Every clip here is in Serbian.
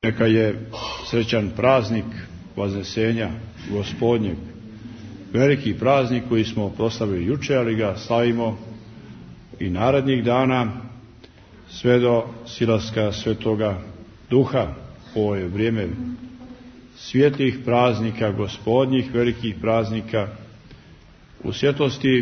Neka je srećan praznik Vaznesenja Gospodnjeg, veliki praznik koji smo proslavili juče, ali ga slavimo i narednih dana sve do silaska Svetoga Duha. Ovo je vrijeme svjetlih praznika Gospodnjih, velikih praznika. U svjetlosti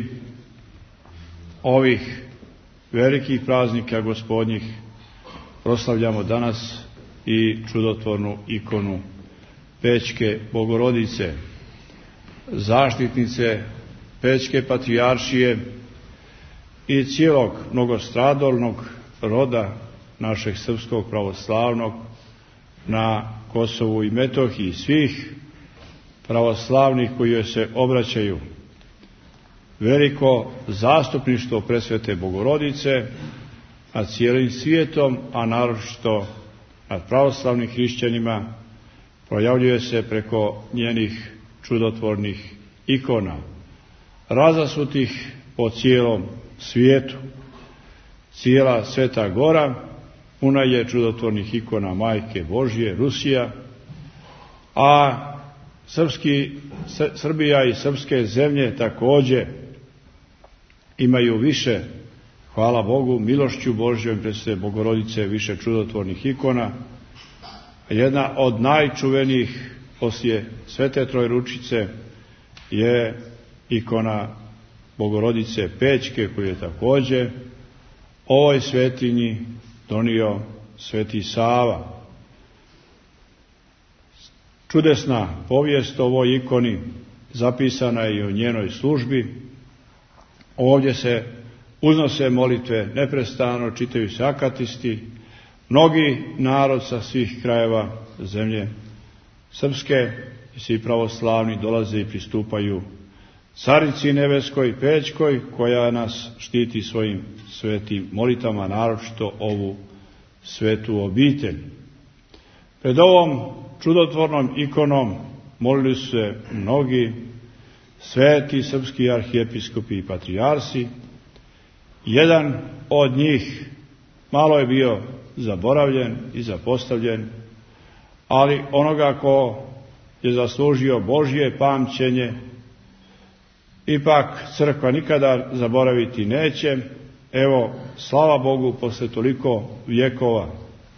ovih velikih praznika Gospodnjih proslavljamo danas i čudotvornu ikonu Pećke Bogorodice, zaštitnice Pećke patrijaršije i cijelog mnogostradalnog roda našeg srpskog pravoslavnog na Kosovu i Metohiji, svih pravoslavnih koji joj se obraćaju. Veliko zastupništvo Presvete Bogorodice nad cijelim svijetom, a naročito nad pravoslavnim hrišćanima, projavljuje se preko njenih čudotvornih ikona, razasutih po cijelom svijetu. Cijela Sveta Gora puna je čudotvornih ikona Majke Božje, Rusija, a Srbija i srpske zemlje također imaju više, hvala Bogu, milošću Božjom Presvete Bogorodice, više čudotvornih ikona. Jedna od najčuvenijih poslije Svete Trojručice je ikona Bogorodice Pećke, koju je također ovoj svetinji donio Sveti Sava. Čudesna povijest o ovoj ikoni zapisana je i u njenoj službi. Ovdje se uznose molitve neprestano, čitaju se akatisti. Mnogi narod sa svih krajeva zemlje srpske i svi pravoslavni dolaze i pristupaju Carici nebeskoj Pećkoj, koja nas štiti svojim svetim molitvama, naročito ovu svetu obitelj. Pred ovom čudotvornom ikonom molili su se mnogi sveti srpski arhijepiskopi i patrijarsi. Jedan od njih malo je bio zaboravljen i zapostavljen, ali onoga ko je zaslužio Božje pamćenje ipak crkva nikada zaboraviti neće. Evo, slava Bogu, posle toliko vjekova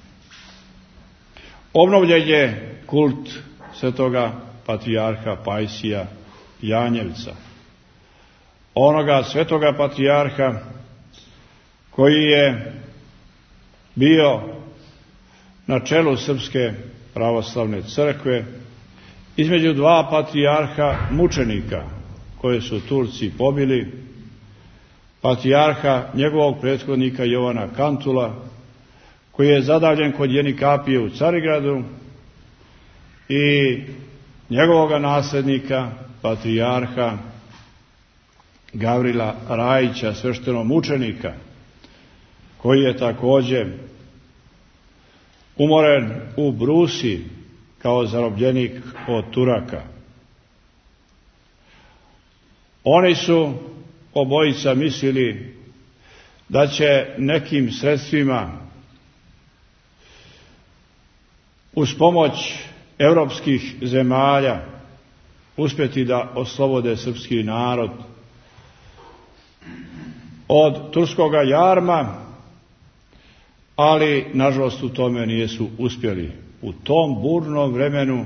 obnovljen je kult svetoga patrijarha Pajsija Janjevca, onoga svetoga patrijarha koji je bio na čelu Srpske pravoslavne crkve između dva patrijarha mučenika koje su Turci pobili, patrijarha njegovog prethodnika Jovana Kantula, koji je zadavljen kod Jenikapije u Carigradu, i njegovoga nasljednika, patrijarha Gavrila Rajića, sveštenog mučenika, koji je također umoren u Brusi kao zarobljenik od Turaka. Oni su obojica mislili da će nekim sredstvima uz pomoć europskih zemalja uspjeti da oslobode srpski narod od turskoga jarma, ali nažalost u tome nisu uspjeli. U tom burnom vremenu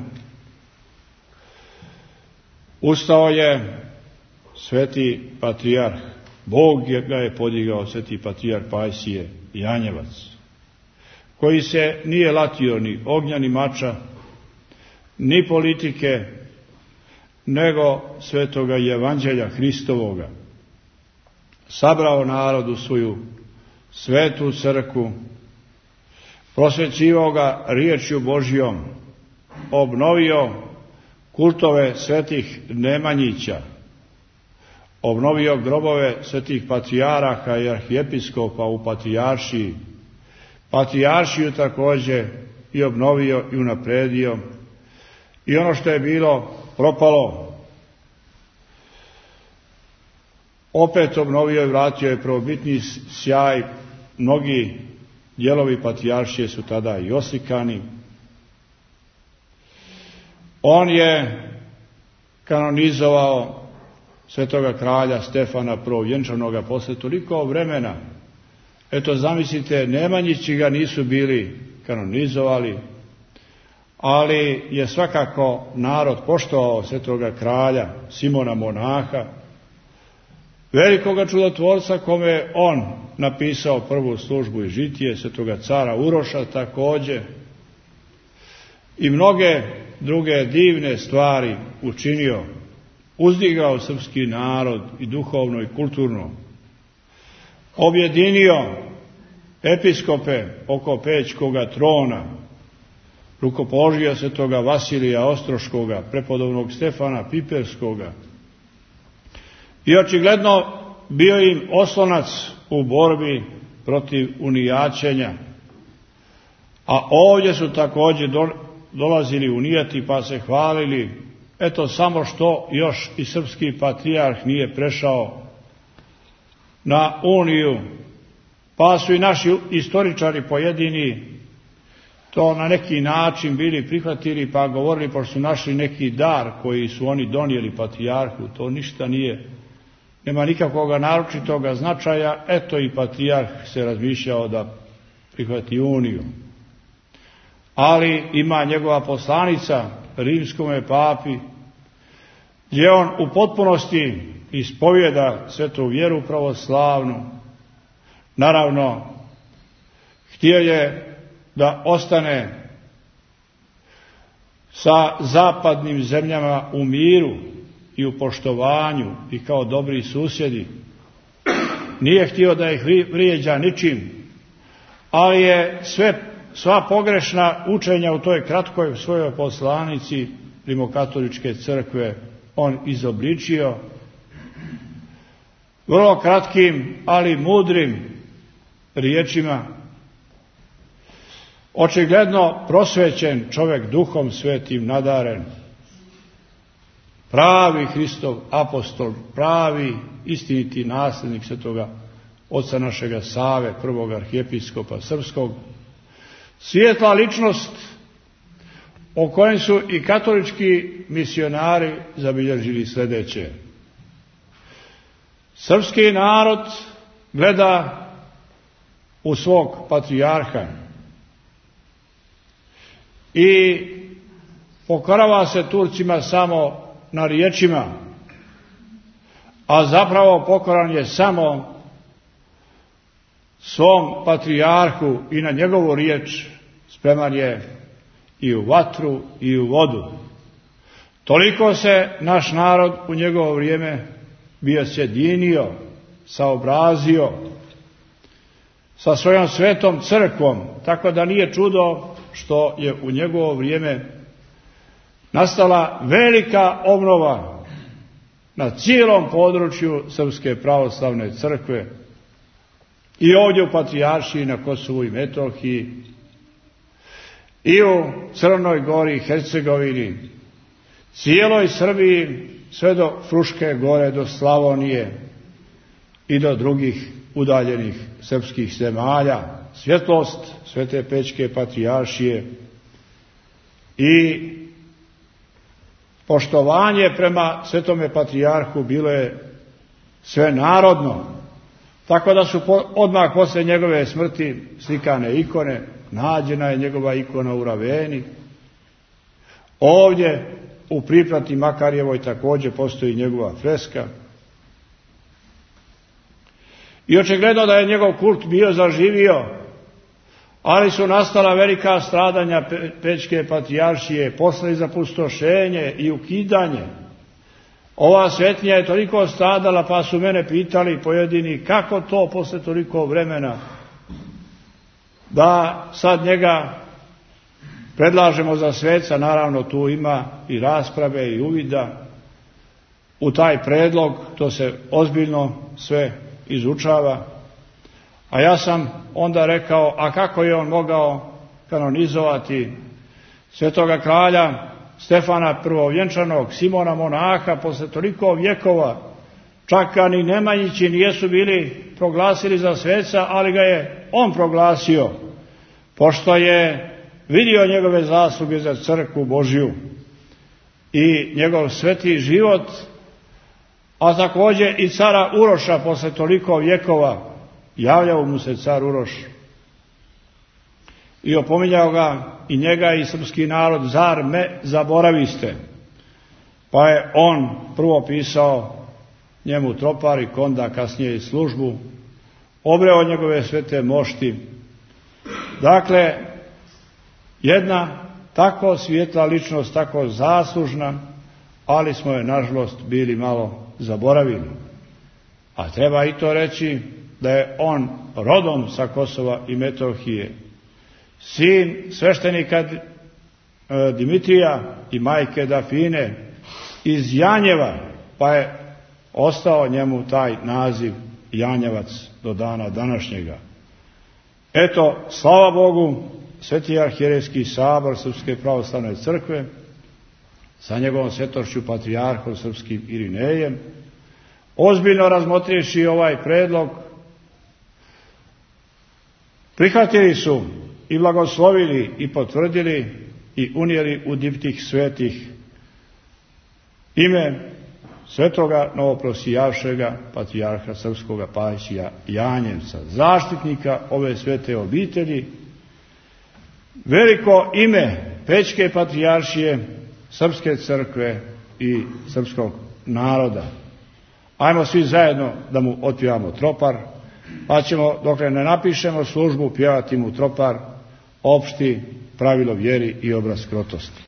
ustao je sveti patrijarh, Bog ga je podigao, sveti patrijarh Pajsije Janjevac, koji se nije latio ni ognja ni mača, ni politike, nego svetoga evanđelja Hristovoga. Sabrao narod u svoju svetu crkvu, prosvećivao ga riječju Božjom, obnovio kultove svetih Nemanjića, obnovio grobove svetih patrijaraha i arhijepiskopa u patrijaršiji, patrijaršiju također i obnovio i unapredio, i ono što je bilo propalo opet obnovio i vratio je prvobitni sjaj. Mnogi dijelovi patrijaršije su tada i oslikani, On je kanonizovao svetoga kralja Stefana Prvovjenčanoga posle toliko vremena. Eto, zamislite, Nemanjići ga nisu bili kanonizovali, ali je svakako narod poštovao svetoga kralja Simona Monaha, velikoga čudotvorca kome on napisao prvu službu i žitije, svetoga cara Uroša također, i mnoge druge divne stvari učinio, uzdigao srpski narod i duhovno i kulturno, objedinio episkope oko Pećkoga trona, rukopoložio svetoga Vasilija Ostroškoga, prepodobnog Stefana Piperskoga i očigledno bio im oslonac u borbi protiv unijaćenja. A ovdje su također dolazili unijati pa se hvalili, eto samo što još i srpski patrijarh nije prešao na uniju, pa su i naši istoričari pojedini to na neki način bili prihvatili pa govorili, pošto su našli neki dar koji su oni donijeli patrijarhu, to ništa nije, nema nikakvog naročitoga značaja, eto i patrijarh se razmišljao da prihvati uniju. Ali ima njegova poslanica rimskome papi, gdje on u potpunosti ispovijeda svetu vjeru pravoslavnu. Naravno, htio je da ostane sa zapadnim zemljama u miru i u poštovanju i kao dobri susjedi. Nije htio da ih vrijeđa ničim, ali je sva pogrešna učenja u toj kratkoj svojoj poslanici Rimokatoličke crkve on izobličio vrlo kratkim, ali mudrim riječima. Očigledno prosvećen čovjek, duhom svetim nadaren, pravi Hristov apostol, pravi istiniti nasljednik svetoga oca našega Save, prvog arhijepiskopa srpskog, svijetla ličnost o kojem su i katolički misionari zabilježili sljedeće. Srpski narod gleda u svog patrijarha i pokorava se Turcima samo na riječima, a zapravo pokoran je samo svom patrijarhu i na njegovu riječ spreman je i u vatru i u vodu. Toliko se naš narod u njegovo vrijeme bio sjedinio, saobrazio sa svojom svetom crkvom, tako da nije čudo što je u njegovo vrijeme nastala velika obnova na cijelom području Srpske pravoslavne crkve i ovdje u Patrijaršiji na Kosovu i Metohiji i u Crnoj Gori i Hercegovini, cijeloj Srbiji sve do Fruške gore, do Slavonije i do drugih udaljenih srpskih zemalja. Svjetlost Svete Pećke Patrijaršije i poštovanje prema Svetome Patrijarhu bilo je sve narodno, tako da su odmah poslije njegove smrti slikane ikone. Nađena je njegova ikona u Raveni. Ovdje u Priplati Makarjevoj također postoji njegova freska. I očigledno da je njegov kult bio zaživio, ali su nastala velika stradanja Pećke Patrijaršije, posle i zapustošenje i ukidanje. Ova svetinja je toliko stradala, pa su mene pitali pojedini kako to posle toliko vremena da sad njega predlažemo za sveca. Naravno, tu ima i rasprave i uvida u taj predlog, to se ozbiljno sve izučava. A ja sam onda rekao, a kako je on mogao kanonizovati svetoga kralja Stefana Prvovjenčanog, Simona Monaha, posle toliko vjekova, čak ni Nemanjići nijesu bili proglasili za sveca, ali ga je on proglasio, pošto je vidio njegove zasluge za crkvu Božju i njegov sveti život, a također i cara Uroša posle toliko vjekova. Javljao mu se car Uroš i opominjao ga i njega i srpski narod: zar me zaboraviste? Pa je on prvo pisao njemu tropar, onda kasnije i službu, obreo njegove svete mošti. Dakle, jedna tako svijetla ličnost, tako zaslužna, ali smo je nažalost bili malo zaboravili. A treba i to reći da je on rodom sa Kosova i Metohije, sin sveštenika Dimitrija i majke Dafine iz Janjeva, pa je ostao njemu taj naziv Janjevac do dana današnjega. Eto, slava Bogu, Sveti arhijerejski sabor Srpske pravoslavne crkve sa njegovom svetošću patrijarhom srpskim Irinejem, ozbiljno razmotrivši ovaj predlog, prihvatili su i blagoslovili i potvrdili i unijeli u diptih svetih ime svetoga novoprosijavšega patrijarha srpskoga Pajsija Janjevca, zaštitnika ove svete obitelji, veliko ime Pećke patrijaršije, Srpske crkve i srpskog naroda. Ajmo svi zajedno da mu otpjevamo tropar, pa ćemo, dok ne napišemo službu, pjevati mu tropar opšti, pravilo vjeri i obraz krotosti.